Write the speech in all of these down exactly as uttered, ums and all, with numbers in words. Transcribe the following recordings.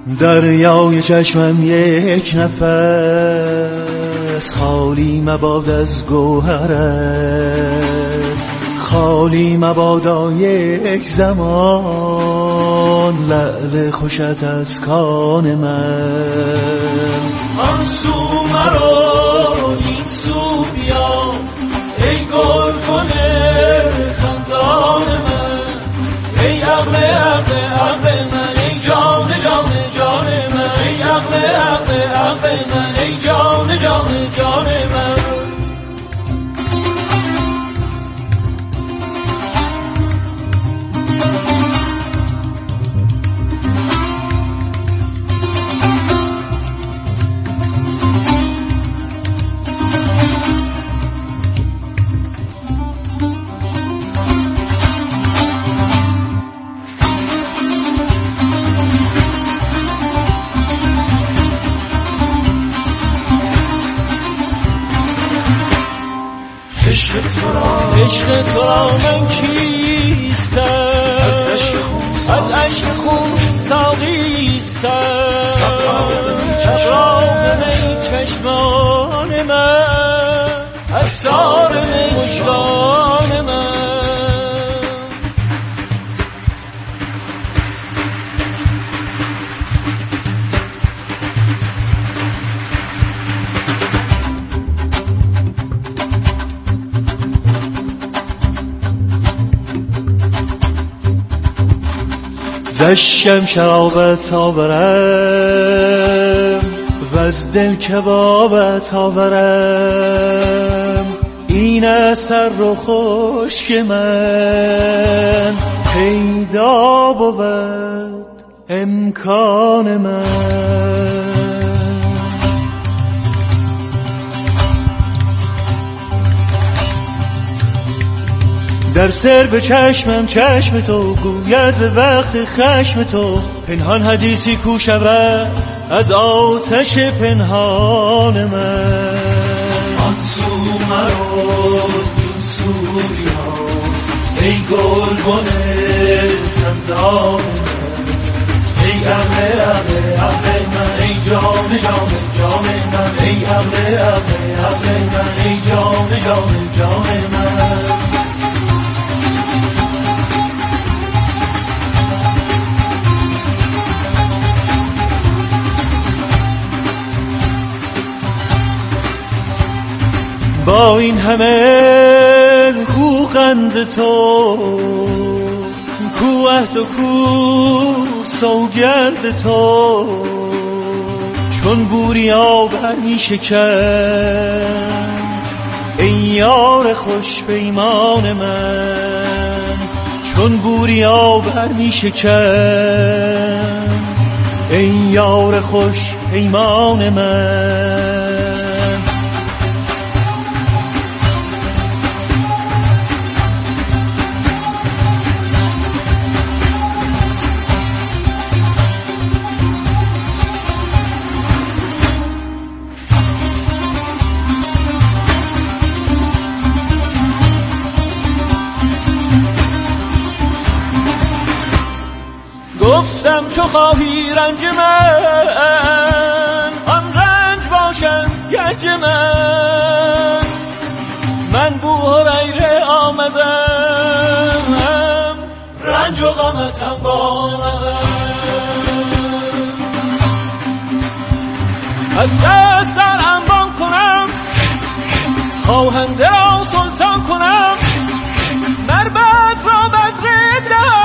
دریای چشمم یک نفس خالی مباد از گوهرت، خالی مبادا یک زمان لعل خوشت از کان من. آن سو مرو این سو بیا ای گلگون خندان من، ای عقل عقل عقل من، ای جان جان جان من، ای عقل عقل عقل من، ای جان جان جان من. عشق تو را من کیستم، از عشق خون ساقیستم، سبراب می چشمان من، از سار مژگان من. زشم شرابت آورم و از دل کبابت آورم، این از تر و خشک من پیدا بود امکان من. در سر به چشمم چشم تو گوید به وقت خشم تو، پنهان حدیثی کو شود از آتش پنهان من. آن سو مرو این سو بیا ای گلگون خندان من، ای عقل عقل عقل من، ای جان جان جان من، ای عقل عقل عقل من، ای جان جان جان من. با این همه کو قند تو، کو عهد و کو سوگند تو، چون بوریا برمی شکن ای یار خوش پیمان من، چون بوریا برمی شکن ای یار خوش پیمان من. گفتم چو خواهی رنج من، آن رنج باشم گنج من، من بوهریره آمدم، رنج و غمتم با من. از دست در انبان کنم، خواهنده را سلطان کنم، مربط را بدر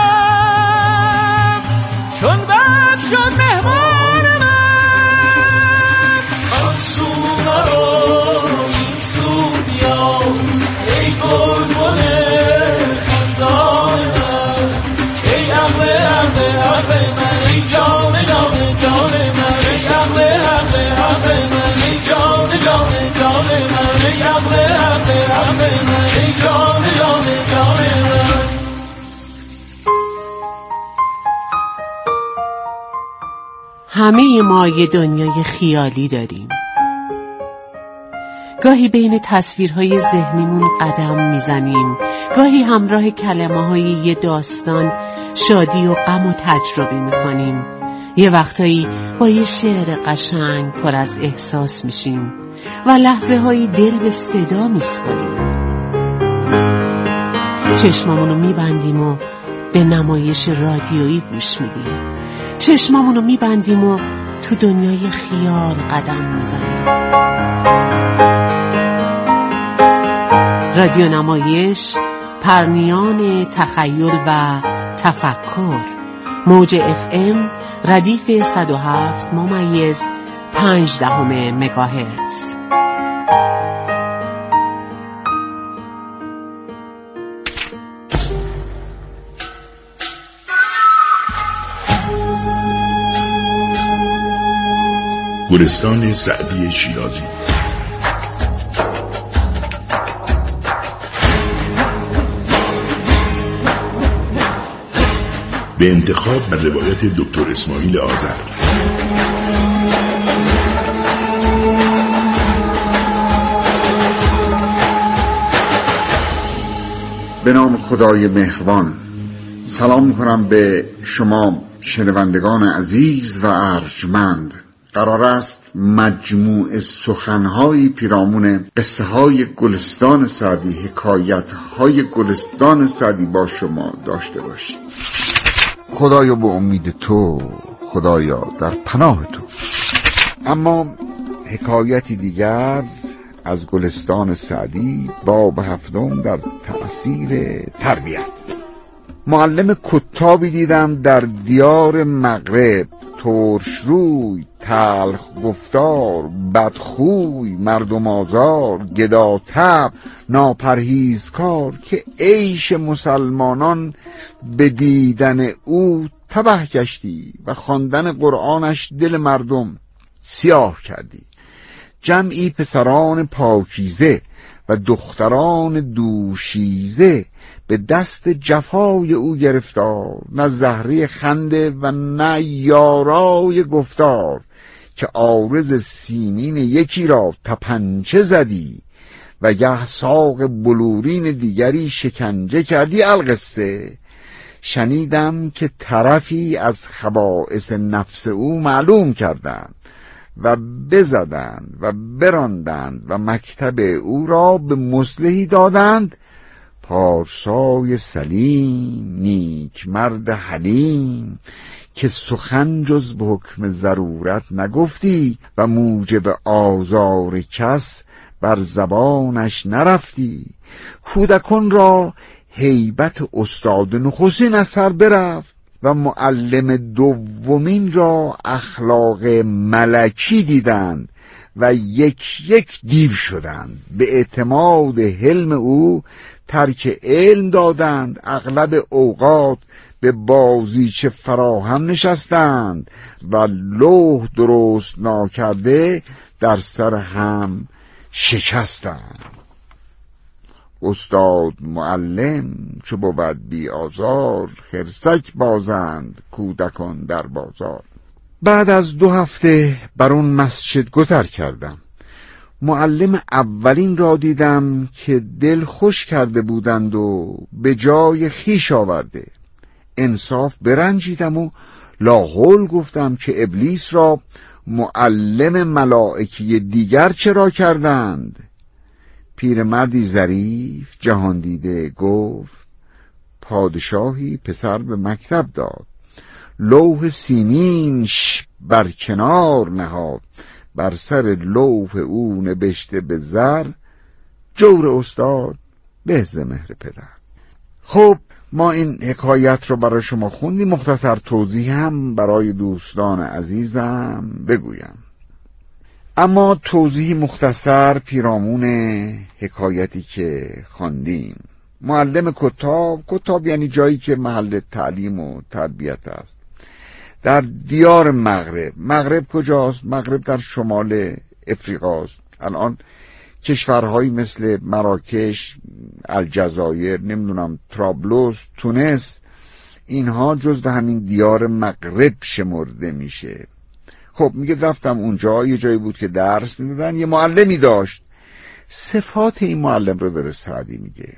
دهم، چون بد شد مهمان من. آن سو مرو این سو بیا ای گلگون خندان من، ای عقل عقل عقل من، ای جان جان جان من، ای عقل عقل عقل من، ای جان جان جان من، ای عقل عقل عقل من، ای جان جان جان من. همه ما یه دنیای خیالی داریم. گاهی بین تصویرهای ذهنیمون قدم میزنیم، گاهی همراه کلمه‌های یه داستان شادی و غم و تجربه میکنیم، یه وقتایی با یه شعر قشنگ پر از احساس میشیم و لحظه هایی دل به صدا میسپاریم. چشمامونو میبندیم و به نمایش رادیویی گوش میدیم. چشمامونو میبندیم و تو دنیای خیال قدم میزنیم. رادیو نمایش، پرنیان تخیل و تفکر. موج اف ام ردیف صد و هفت ممیز پنج دهم مگاهرتز. گلستان سعدی شیرازی. به انتخاب و روایت دکتر اسماعیل آذر. به نام خدای مهربان. سلام میکنم به شما شنوندگان عزیز و ارجمند. قرار است مجموع سخنهای پیرامون قصه های گلستان سعدی، حکایت های گلستان سعدی با شما داشته باشیم. خدایا به امید تو، خدایا در پناه تو. اما حکایتی دیگر از گلستان سعدی، باب هفتم، در تأثیر تربیت. معلم کتابی دیدم در دیار مغرب، ترش روی، تلخ گفتار، بدخوی، مردم آزار، گداطبع، ناپرهیزکار، که عیش مسلمانان به دیدن او تبه گشتی و خواندن قرآنش دل مردم سیاه کردی. جمعی پسران پاکیزه و دختران دوشیزه به دست جفای او گرفتار، نه زهره خنده و نه یارای گفتار، که عارض سیمین یکی را تپنچه زدی و گه ساق بلورین دیگری شکنجه کردی. القصه شنیدم که طرفی از خبائث نفس او معلوم کردند و بزدند و براندند و مکتب او را به مصلحی دادند. پارسای سلیم، نیک مرد حلیم، که سخن جز به حکم ضرورت نگفتی و موجب آزار کس بر زبانش نرفتی. کودکان را هیبت استاد نخستین از سر برفت و معلم دومین را اخلاق ملکی دیدند و یک یک دیو شدند. به اعتماد حلم او ترک علم دادند. اغلب اوقات به بازیچه فراهم نشستند و لوح درست ناکرده در سر هم شکستند. استاد معلم چو بود بی آزار، خرسک بازند کودکان در بازار. بعد از دو هفته بر اون مسجد گذر کردم. معلم اولین را دیدم که دل خوش کرده بودند و به جای خیش آورده. انصاف برنجیدم و لاحول گفتم که ابلیس را معلم ملائکی دیگر چرا کردند؟ پیرمردی ظریف جهان دیده گفت پادشاهی پسر به مکتب داد، لوح سیمینش بر کنار نهاد، بر سر لوح او نبشته به زر، جور استاد به ز مهر پدر. خب ما این حکایت رو برای شما خوندیم. مختصر توضیح هم برای دوستان عزیزم بگویم. اما توضیح مختصر پیرامون حکایتی که خواندیم. معلم کتاب، کتاب یعنی جایی که محل تعلیم و تربیت است، در دیار مغرب. مغرب کجاست؟ مغرب در شمال افریقاست. الان کشورهایی مثل مراکش، الجزایر، نمیدونم ترابلوس، تونس، اینها جزو همین دیار مغرب شمرده میشه. خب میگه رفتم اونجا، یه جایی بود که درس میدادن، یه معلمی داشت. صفات این معلم رو داره سعدی میگه: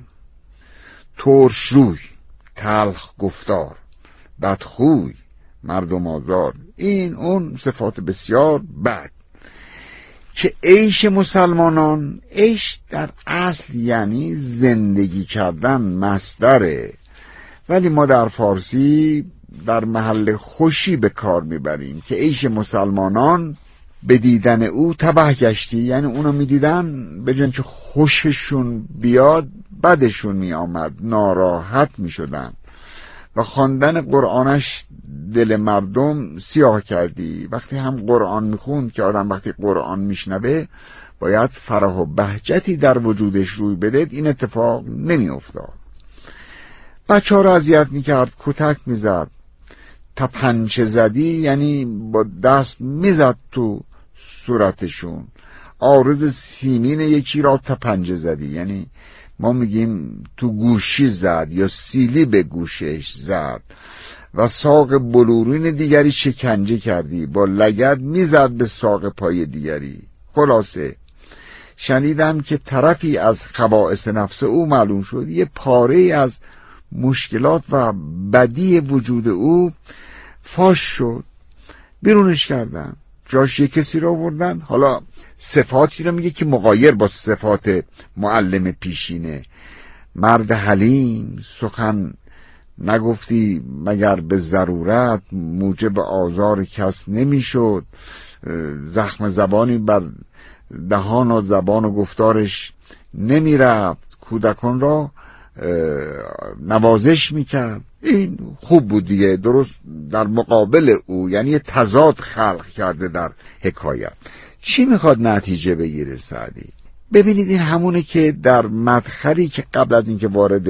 ترش روی، تلخ گفتار، بدخوی، مردم آزار، این اون صفات بسیار بد. که عیش مسلمانان، عیش در اصل یعنی زندگی کردن، مصدره، ولی ما در فارسی در محل خوشی به کار میبریم که عیش مسلمانان به دیدن او تبه گشتی، یعنی اونو میدیدن به جای که خوششون بیاد بدشون میآمد، ناراحت میشدن و خواندن قرآنش دل مردم سیاه کردی. وقتی هم قرآن میخوند که آدم وقتی قرآن میشنوه باید فرح و بهجتی در وجودش روی بده، این اتفاق نمیافتاد. بچه ها رو اذیت میکرد، کتک میزد، تپنچه زدی یعنی با دست میزد تو صورتشون. عارض سیمین یکی را تپنجه زدی یعنی ما میگیم تو گوشی زد یا سیلی به گوشش زد. و ساق بلورین دیگری شکنجه کردی، با لگد میزد به ساق پای دیگری. خلاصه شنیدم که طرفی از خبائث نفس او معلوم شد، یه پاره از مشکلات و بدی وجود او فاش شد، بیرونش کردن، جاش یه کسی رو آوردن. حالا صفاتی رو میگه که مغایر با صفات معلم پیشینه. مرد حلیم، سخن نگفتی مگر به ضرورت، موجب آزار کس نمیشد، زخم زبانی بر دهان و زبان و گفتارش نمیرفت، کودکان را نوازش میکرد. این خوب بود دیگه، درست در مقابل او، یعنی تضاد خلق کرده در حکایت. چی میخواد نتیجه بگیره سعدی؟ ببینید این همونه که در مدخلی که قبل از اینکه وارد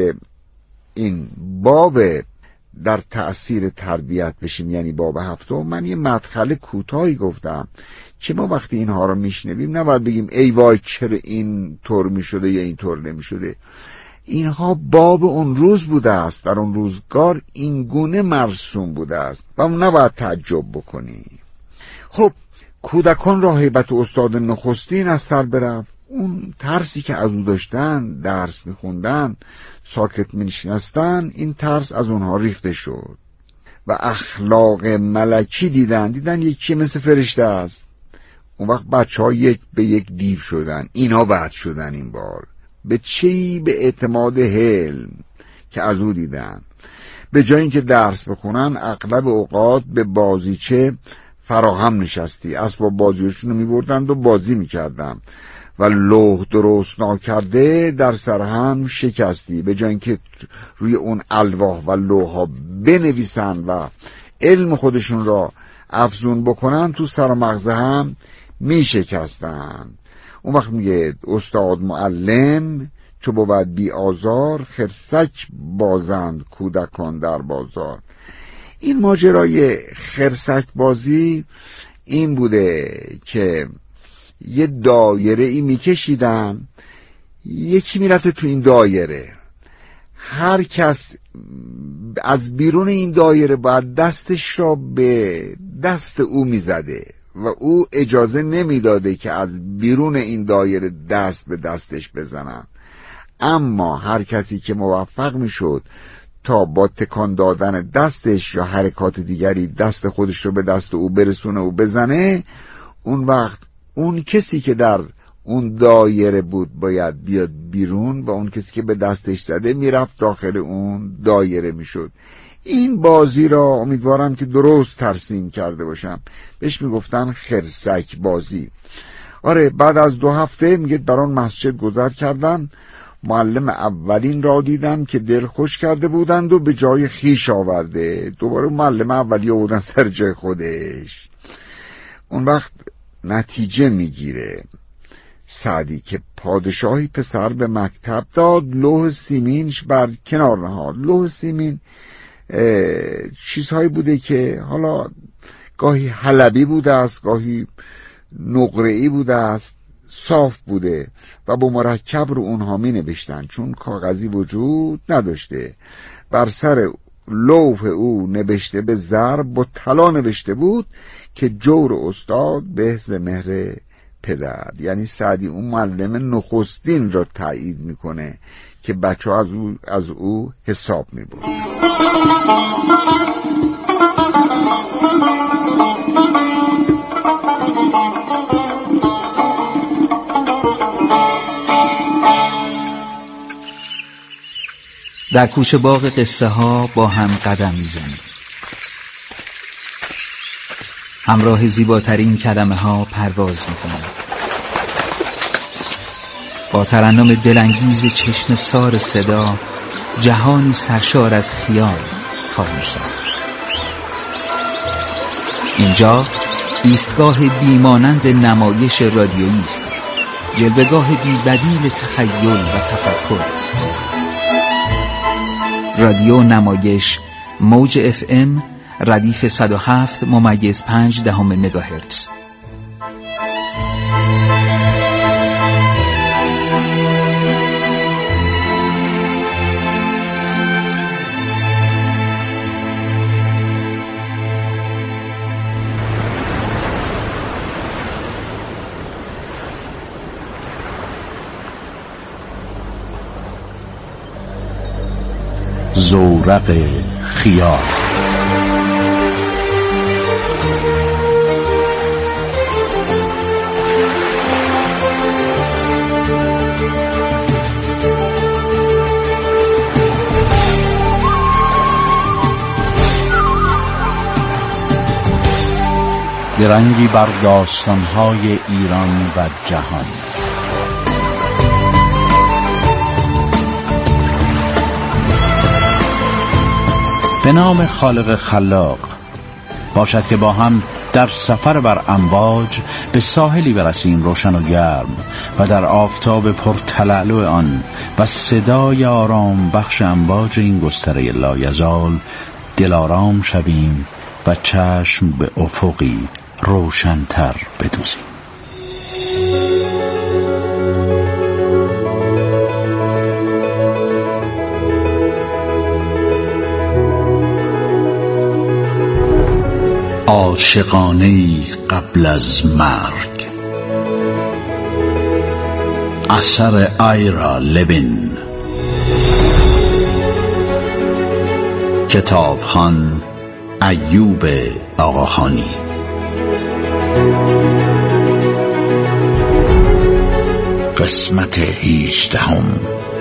این باب در تأثیر تربیت بشیم، یعنی باب هفتم، من یه مدخل کوتاهی گفتم که ما وقتی اینها رو میشنویم نباید بگیم ای وای چرا این طور میشده یا این طور نمیشده. اینها باب اون روز بوده است، در اون روزگار این گونه مرسوم بوده است و نباید تعجب بکنی. خب کودکان را هیبت استاد نخستین از سر برفت. اون ترسی که از او داشتن، درس میخوندن، ساکت مینشستن، این ترس از اونها ریخته شد و اخلاق ملکی دیدن، دیدن یکی مثل فرشته است. اون وقت بچه ها یک به یک دیو شدن. اینا بد شدن این بار. به چی؟ به اعتماد حلم که از او دیدن. به جای اینکه درس بخونن اغلب اوقات به بازیچه فراهم نشستی، اسباب بازیشون رو میبردند و بازی میکردن و لوح درست ناکرده در سر هم شکستی. به جای اینکه روی اون الواح و لوح ها بنویسن و علم خودشون را افزون بکنن، تو سر و مغز هم میشکستن. اون وقت میگه استاد معلم چو بود بی آزار، خرسک بازند کودکان در بازار. این ماجرای خرسک بازی این بوده که یه دایره ای میکشیدن، یکی میرفته تو این دایره، هر کس از بیرون این دایره باید دستش را به دست او میزده و او اجازه نمیداده که از بیرون این دایره دست به دستش بزنن. اما هر کسی که موفق میشد تا با تکان دادن دستش یا حرکات دیگری دست خودش رو به دست او برسونه و بزنه، اون وقت اون کسی که در اون دایره بود باید بیاد بیرون و اون کسی که به دستش زده میرفت داخل اون دایره میشد. این بازی را امیدوارم که درست ترسیم کرده باشم، بهش میگفتن خرسک بازی. آره، بعد از دو هفته میگه در آن مسجد گذر کردم، معلم اولین را دیدم که دل خوش کرده بودند و به جای خیش آورده. دوباره معلم اولی آوردن سر جای خودش. اون وقت نتیجه میگیره سعدی که پادشاهی پسر به مکتب داد، لوح سیمینش بر کنار نهاد. لوح سیمین چیزهایی بوده که حالا گاهی حلبی بوده است، گاهی نقره‌ای بوده است، صاف بوده و با مرکب رو اونها می نوشتن چون کاغذی وجود نداشته. بر سر لوح او نوشته به ضرب با طلا نوشته بود که جور استاد به ز مهر پدر. یعنی سعدی اون معلم نخستین را تایید میکنه که بچه ها از او, از او حساب میبرن. در کوچه باغ قصه ها با هم قدم میزنیم. همراه زیباترین کلمه ها پرواز میکنیم. با ترنم دلانگیز چشم سار صدا جهانی سرشار از خیال خواهیم ساخت. اینجا ایستگاه بیمانند نمایش رادیویی است، جلوه‌گاه بی‌بدیل تخیل و تفکر. رادیو نمایش موج اف ام ردیف صد و هفت ممیز پنج دهم مگاهرتز. زورق خیال. درنگی بر داستان‌های ایران و جهان. به نام خالق خلاق، باشد که با هم در سفر بر امواج به ساحلی برسیم روشن و گرم و در آفتاب پرتلالو آن و صدای آرام بخش امواج این گستره لایزال دلارام شویم و چشم به افقی روشن‌تر بدوزیم. عاشقانه‌ای قبل از مرگ، اثر آیرا لوین، کتابخوان ایوب آقاخانی. قسمت هجدهم.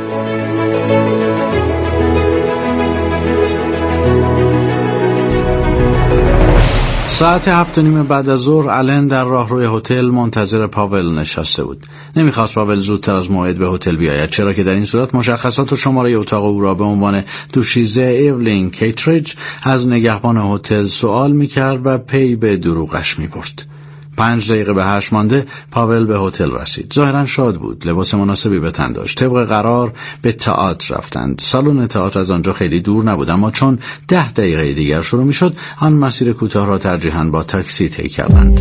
ساعت هفت و نیم بعد از ظهر آلن در راهروی هتل منتظر پاول نشسته بود. نمیخواست پاول زودتر از موعد به هتل بیاید، چرا که در این صورت مشخصات و شماره اتاق او را به عنوان دوشیزه ایولین کیتریج از نگهبان هتل سوال میکرد و پی به دروغش میبرد. پنج دقیقه به هشت مانده پاول به هتل رسید. ظاهرا شاد بود. لباس مناسبی به تن داشت. طبق قرار به تئاتر رفتند. سالن تئاتر از آنجا خیلی دور نبود، اما چون ده دقیقه دیگر شروع میشد آن مسیر کوتاه را ترجیحاً با تاکسی طی کردند.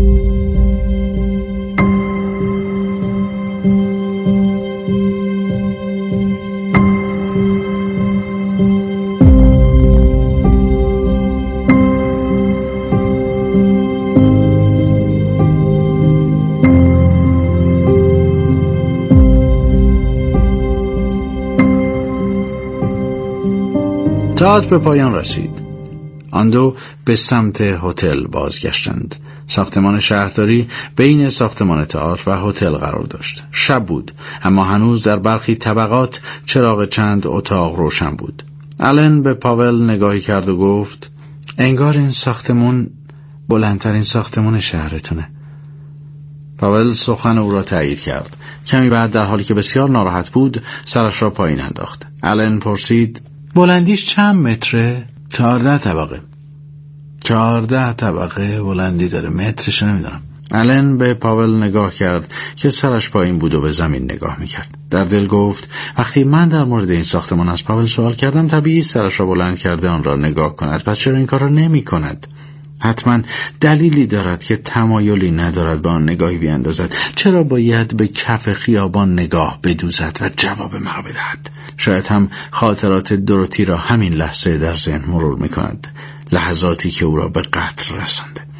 تئاتر به پایان رسید. آن دو به سمت هتل بازگشتند. ساختمان شهرداری بین ساختمان تئاتر و هتل قرار داشت. شب بود، اما هنوز در برخی طبقات چراغ چند اتاق روشن بود. آلن به پاول نگاهی کرد و گفت: انگار این ساختمان بلندترین ساختمان شهرتونه. پاول سخن او را تایید کرد. کمی بعد در حالی که بسیار ناراحت بود سرش را پایین انداخت. آلن پرسید: بلندیش چند متره؟ چهارده طبقه. چهارده طبقه بلندی داره، مترش نمیدونم. آلن به پاول نگاه کرد که سرش پایین بود و به زمین نگاه میکرد. در دل گفت: وقتی من در مورد این ساختمان از پاول سوال کردم طبیعی سرش را بلند کرده آن را نگاه کند. پس چرا این کار را نمی کند؟ حتما دلیلی دارد که تمایلی ندارد به آن نگاهی بیاندازد. چرا باید به کف خیابان نگاه بدوزد و جواب مرا بدهد؟ شاید هم خاطرات دوروتی را همین لحظه در ذهن مرور می کند، لحظاتی که او را به قتل رسانده.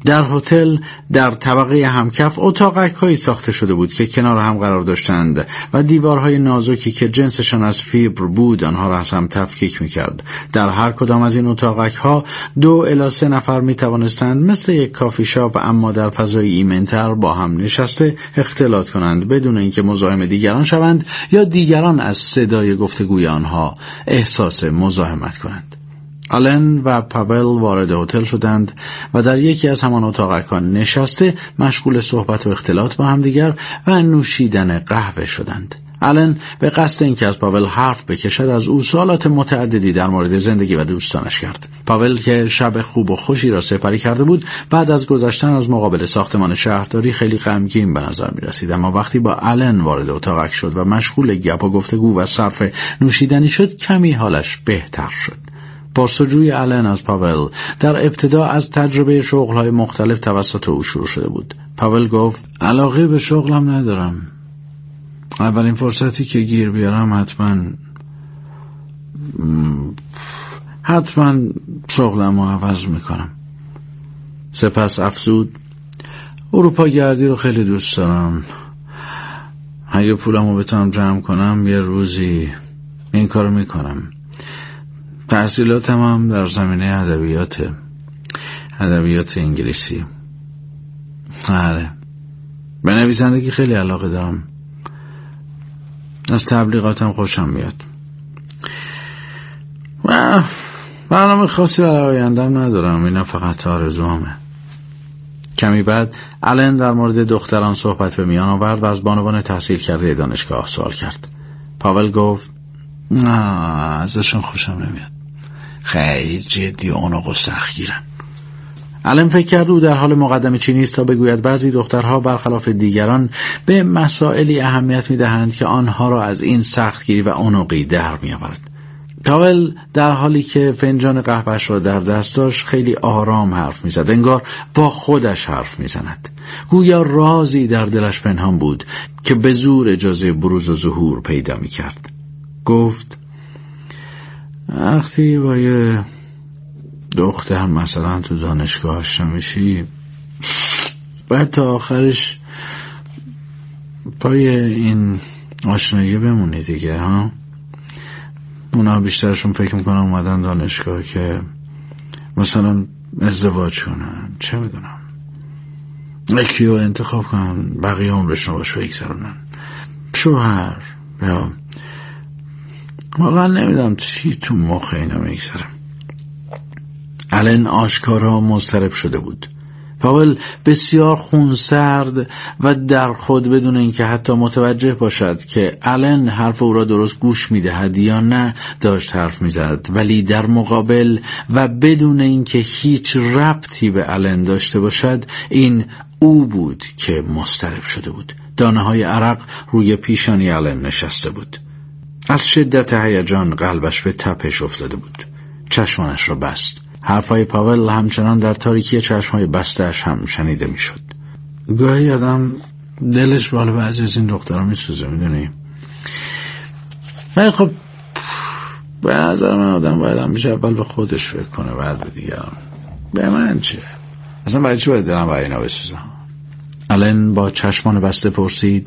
در هتل در طبقه همکف اتاقک‌هایی ساخته شده بود که کنار هم قرار داشتند و دیوارهای نازکی که جنسشان از فیبر بود آنها را از هم تفکیک می‌کرد. در هر کدام از این اتاقک‌ها دو الی سه نفر می‌توانستند مثل یک کافی شاپ اما در فضای ایمن‌تر با هم نشسته اختلاط کنند بدون اینکه مزاحم دیگران شوند یا دیگران از صدای گفتگوی آنها احساس مزاحمت کنند. آلن و پاول وارد هتل شدند و در یکی از همان اتاق‌ها نشسته مشغول صحبت و اختلاط با همدیگر و نوشیدن قهوه شدند. آلن به قصد اینکه از پاول حرف بکشد از او سوالات متعددی در مورد زندگی و دوستانش کرد. پاول که شب خوب و خوشی را سپری کرده بود بعد از گذشتن از مقابل ساختمان شهرداری خیلی غمگین به نظر می رسید، اما وقتی با آلن وارد اتاقک شد و مشغول گپ و گفتگو و صرف نوشیدنی شد کمی حالش بهتر شد. پرسجوی آلن از پاول در ابتدا از تجربه شغل‌های مختلف توسط او شروع شده بود. پاول گفت علاقه به شغلم ندارم. اولین فرصتی که گیر بیارم حتما حتما شغلم رو عوض میکنم. سپس افزود اروپا گردی رو خیلی دوست دارم. اگه پولم رو بتونم جمع کنم یه روزی این کارو میکنم. تحصیلاتم هم در زمینه ادبیات ادبیات انگلیسی. آره، به نویسندگی خیلی علاقه دارم. از تبلیغاتم خوشم میاد. و برنامه خاصی برای آیندم ندارم، اینا فقط آرزوامه. کمی بعد آلن در مورد دختران صحبت به میان آورد و از بانوان تحصیل کرده دانشگاه سوال کرد. پاول گفت نه، ازشون خوشم نمیاد، خیلی جدی و اونو سختگیرن. آلن فکر کرد او در حال مقدمه چینی است تا بگوید بعضی دخترها برخلاف دیگران به مسائلی اهمیت میدهند که آنها را از این سختگیری و عنقی در میآورد. پاول در حالی که فنجان قهوه‌اش را در دست داشت خیلی آرام حرف میزد، انگار با خودش حرف میزند. گویا رازی در دلش پنهان بود که به زور اجازه بروز و ظهور پیدا میکرد. گفت وقتی با یه دختر مثلا تو دانشگاه آشنا میشی بعد تا آخرش پای این آشنایی بمونی دیگه ها. اونا بیشترشون فکر میکنن اومدن دانشگاه که مثلا ازدواج کنن، چه میدونم، یکی رو انتخاب کنن بقیه عمرشون باش بگذرونن، شوهر، یا واقعا نمیدونم چی تو مخ اینا میگذرم. آلن آشکارا مضطرب شده بود. پاول بسیار خونسرد و در خود بدون اینکه حتی متوجه باشد که آلن حرف او را درست گوش میدهد یا نه داشت حرف میزد، ولی در مقابل و بدون اینکه هیچ ربطی به آلن داشته باشد این او بود که مضطرب شده بود. دانه های عرق روی پیشانی آلن نشسته بود. از شدت هیجان قلبش به تپش افتاده بود. چشمانش را بست. حرفای پاول همچنان در تاریکی چشمهای بسته‌اش هم شنیده میشد. گاهی آدم دلش بالا بعضی از این دخترها میسوزه، میدونی؟ ولی خب به نظر من آدم باید همیشه اول به خودش فکر کنه بعد به دیگران. به من چه؟ اصلا برای چی باید دلم برای اینا بسوزه؟ آلن با چشمان بسته پرسید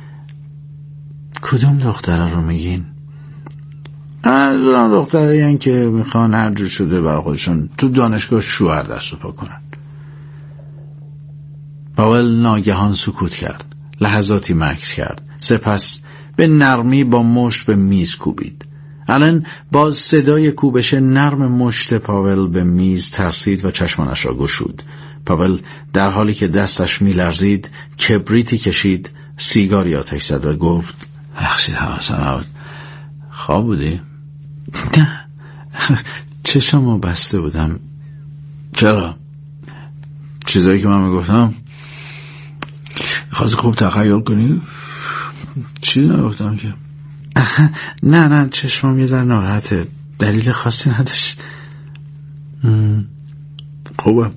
کدوم دخترها رو میگین؟ از اون دخترهایی هن که میخوان هر جور شده برای خودشون تو دانشگاه شوهر دست و پا کنن. پاول ناگهان سکوت کرد، لحظاتی مکث کرد، سپس به نرمی با مشت به میز کوبید. آلن با صدای کوبش نرم مشت پاول به میز ترسید و چشمانش را گشود. پاول در حالی که دستش میلرزید کبریتی کشید، سیگاری آتش زد و گفت بخشید حواسم نبود. خواب بودی؟ نه، چشمو بسته بودم. چرا؟ چیزایی که من میگفتم خواستی خوب تخیل کنی؟ چی نگفتم که؟ نه نه چشمم یه ذره ناراحته، دلیل خاصی نداشت. خوبه،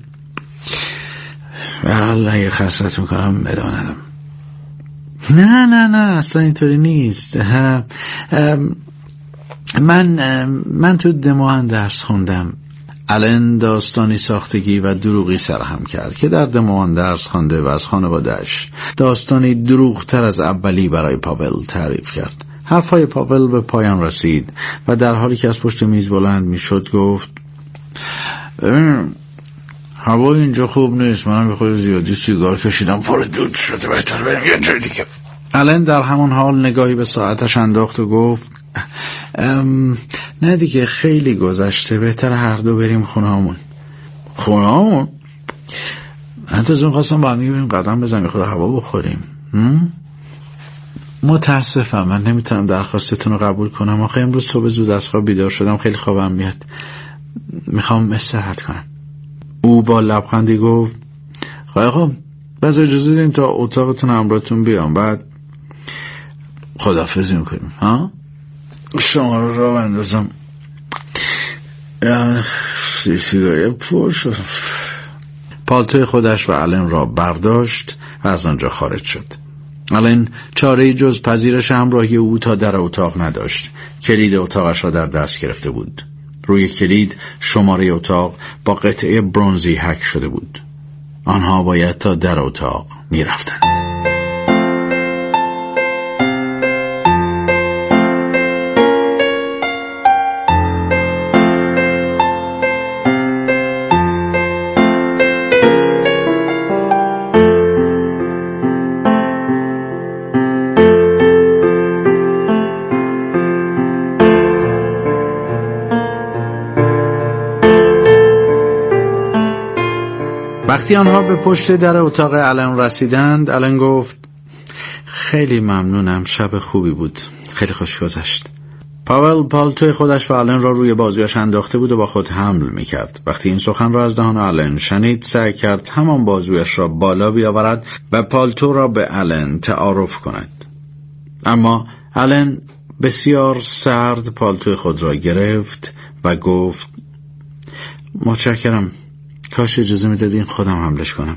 حالا اگه خسرت میکنم ادامه ندم. نه نه نه اصلا اینطوری نیست. من من تو دموان درس خوندم. آلن داستانی ساختگی و دروغی سرهم کرد که در دمان درس خوانده و از خانواده‌اش داستانی دروغتر از اولی برای پاول تعریف کرد. حرفهای پاول به پایان رسید و در حالی که از پشت میز بلند میشد گفت ببین هوا اینجا خوب نیست، منم به خود زیادی سیگار کشیدم، پر دود شده، بهتر بریم یه جای دیگه. آلن در همون حال نگاهی به ساعتش انداخت و گفت ام نه دیگه خیلی گذشته، بهتر هر دو بریم خونه همون. خونه همون؟ انتظام خواستم با همی بریم قدم بزنیم خود هوا بخوریم. متاسفم من نمیتونم درخواستتون رو قبول کنم، آخه امروز صبح زود از خواب بیدار شدم، خیلی خوابم میاد، میخوام استراحت کنم. او با لبخندی گفت خیلی خوب، بس اجازه دیم تا اتاقتون همراهتون بیام، بعد خداحافظی میکنیم. ها شما رو را بندازم سیگاری پر شد. پالتوی خودش و آلن را برداشت و از آنجا خارج شد. آلن چاره‌ای جز پذیرش همراهی او تا در اتاق نداشت. کلید اتاقش را در دست گرفته بود. روی کلید شماره اتاق با قطعه برنزی حک شده بود. آنها باید تا در اتاق می رفتند. وقتی آنها به پشت در اتاق آلن رسیدند، آلن گفت خیلی ممنونم، شب خوبی بود، خیلی خوش گذشت. پاول پالتوی خودش و آلن را روی بازویش انداخته بود و با خود حمل میکرد. وقتی این سخن را از دهان آلن شنید، سعی کرد همان بازویش را بالا بیاورد و پالتو را به آلن تعارف کند. اما آلن بسیار سرد پالتوی خود را گرفت و گفت متشکرم، کاش اجازه میدادین خودم حملش کنم.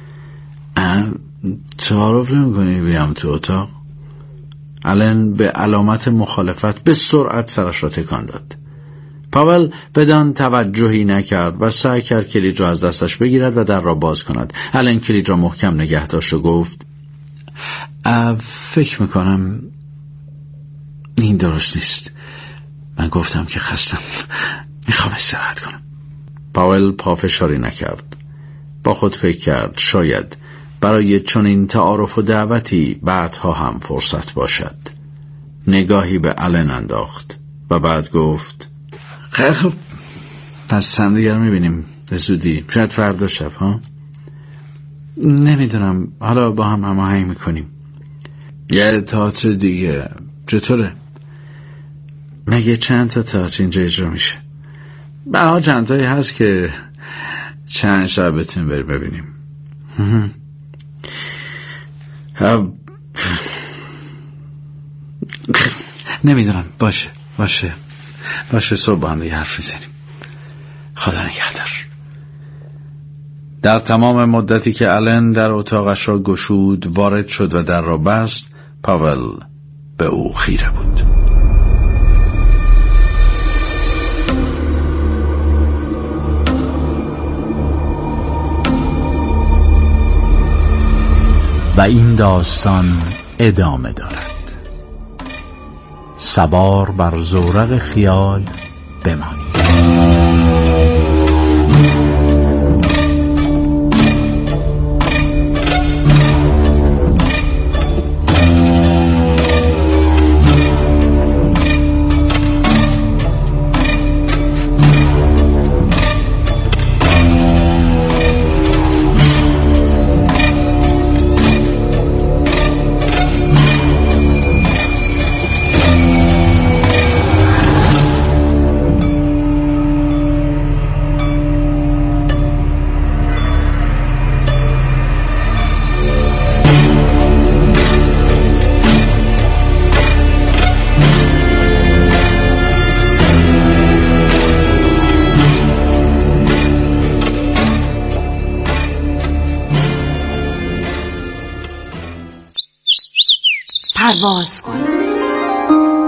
تعارف نمی کنی بیام تو اتاق؟ آلن به علامت مخالفت به سرعت سرش را تکان داد. پاول بدان توجهی نکرد و سعی کرد کلید را از دستش بگیرد و در را باز کند. آلن کلید را محکم نگه داشت و گفت فکر میکنم این درست نیست، من گفتم که خستم، میخوام استراحت کنم. پاول پافشاری نکرد. با خود فکر کرد شاید برای چنین تعارف و دعوتی بعدها هم فرصت باشد. نگاهی به آلن انداخت و بعد گفت خیلی خوب، پس هم دیگر میبینیم به زودی، شاید فردا شب. ها نمیدونم، حالا با هم هماهنگ میکنیم. یه تئاتر دیگه چطوره؟ مگه چند تا تئاتر اینجا اجرا میشه؟ برها چند تایی هست که چند شب بتونیم بریم ببینیم. نمیدونم، باشه باشه باشه صبح با هم دیگه حرف میزنیم. خدا نگهدار. در تمام مدتی که آلن در اتاقش را گشود وارد شد و در را بست، پاول به او خیره بود. و این داستان ادامه دارد. سوار بر زورق خیال بمانید. پرواز کن در سرزمین خیال ناب.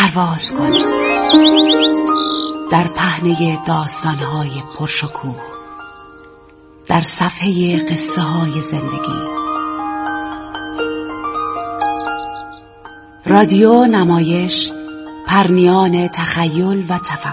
پرواز کن در پهنه داستان‌های پرشکوه، در صفحه قصه های زندگی. رادیو نمایش، پرنیان تخیل و تفکر.